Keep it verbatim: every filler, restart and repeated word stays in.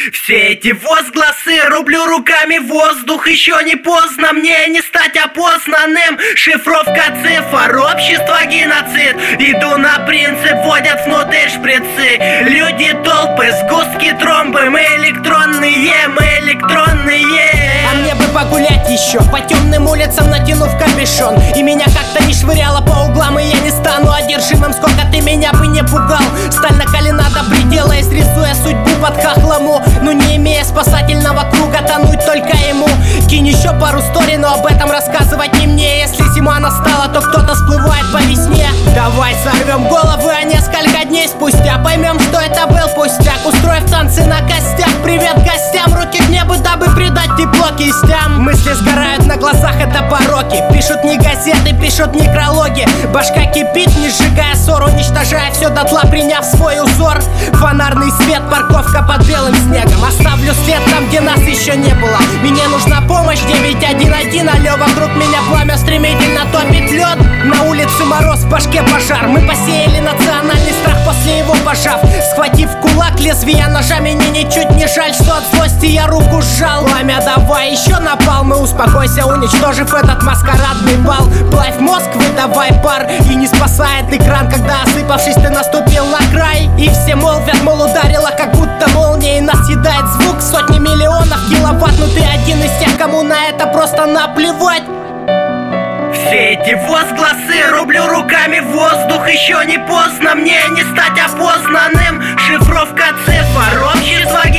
Все эти возгласы рублю руками в воздух. Еще не поздно мне не стать опознанным. Шифровка цифр, общество геноцид. Иду на принцип, вводят внутрь шприцы. Люди, толпы, сгустки, тромбы. Мы электронные, мы электронные. А мне бы погулять еще по темным улицам, натянув капюшон. И меня как-то не швыряло по углам, и я не стану одержимым. Сколько ты меня бы не пугал. Сталь накалена до предела, и срисуя судьбу под хохлому. Но не имея спасательного круга, тонуть только ему. Кинь еще пару стори, но об этом рассказывать не мне. Если зима настала, то кто-то всплывает по весне. Давай сорвем головы, а несколько дней спустя поймем, что это был пустяк. Устроив танцы на костях, привет гостям. Руки к небу, дабы придать тепло кистям. Мысли сгорают на глазах, это пороки. Пишут не газеты, пишут некрологи. Башка кипит, не сжигая ссор, уничтожая все дотла, приняв свой узор. Фонарный свет, парковка под белым снегом. Оставлю след там, где нас еще не было. Мне нужна помощь, девять один один. Алло, вокруг меня пламя стремительно топит лед. На улице мороз, в башке пожар. Мы посеяли национальный страх, после его пожав. Схватив кулак, лезвия ножами, мне ничуть не жаль, что от злости я руку сжал. Пламя, давай еще напалм, и успокойся, уничтожив этот маскарадный бал. Плавь мозг, выдавай пар, и не спасает экран, когда, осыпавшись, ты наступил на край. И все молвят, мол, ударила, как будто молния, и нас съедает звук сотни миллионов киловатт. Но ты один из тех, кому на это просто наплевать. Все эти возгласы рублю руками в воздух. Еще не поздно мне не стать опознанным. Шифровка цифр, общество